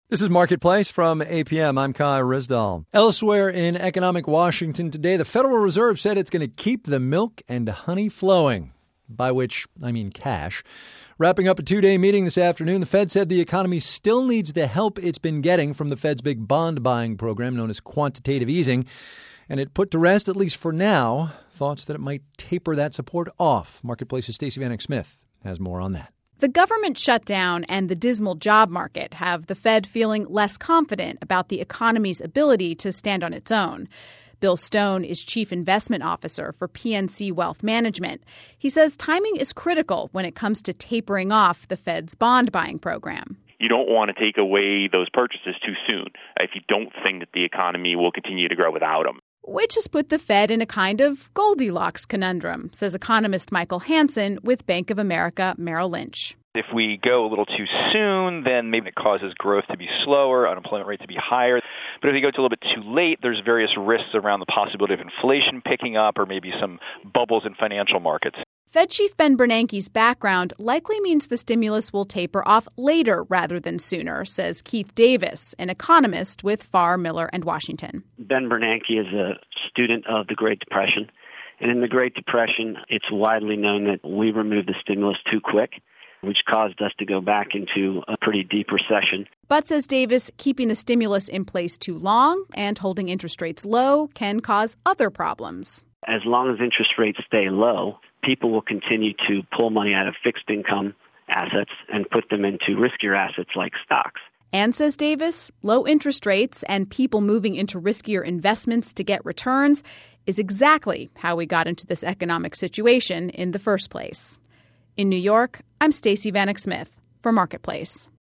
This is Marketplace from APM. I'm Kai Rizdal. Elsewhere in economic Washington today, the Federal Reserve said it's going to keep the milk and honey flowing, by which I mean cash. Wrapping up a two-day meeting this afternoon, the Fed said the economy still needs the help it's been getting from the Fed's big bond buying program known as quantitative easing. And it put to rest, at least for now, thoughts that it might taper that support off. Marketplace's Stacey Vanek Smith has more on that. The government shutdown and the dismal job market have the Fed feeling less confident about the economy's ability to stand on its own. Bill Stone is chief investment officer for PNC Wealth Management. He says timing is critical when it comes to tapering off the Fed's bond buying program. You don't want to take away those purchases too soon if you don't think that the economy will continue to grow without them. Which has put the Fed in a kind of Goldilocks conundrum, says economist Michael Hansen with Bank of America Merrill Lynch. If we go a little too soon, then maybe it causes growth to be slower, unemployment rate to be higher. But if you go too a little bit too late, there's various risks around the possibility of inflation picking up or maybe some bubbles in financial markets. Fed Chief Ben Bernanke's background likely means the stimulus will taper off later rather than sooner, says Keith Davis, an economist with Farr, Miller & Washington. Ben Bernanke is a student of the Great Depression. And in the Great Depression, it's widely known that we removed the stimulus too quick, which caused us to go back into a pretty deep recession. But, says Davis, keeping the stimulus in place too long and holding interest rates low can cause other problems. As long as interest rates stay low, people will continue to pull money out of fixed income assets and put them into riskier assets like stocks. And, says Davis, low interest rates and people moving into riskier investments to get returns is exactly how we got into this economic situation in the first place. In New York, I'm Stacey Vanek Smith for Marketplace.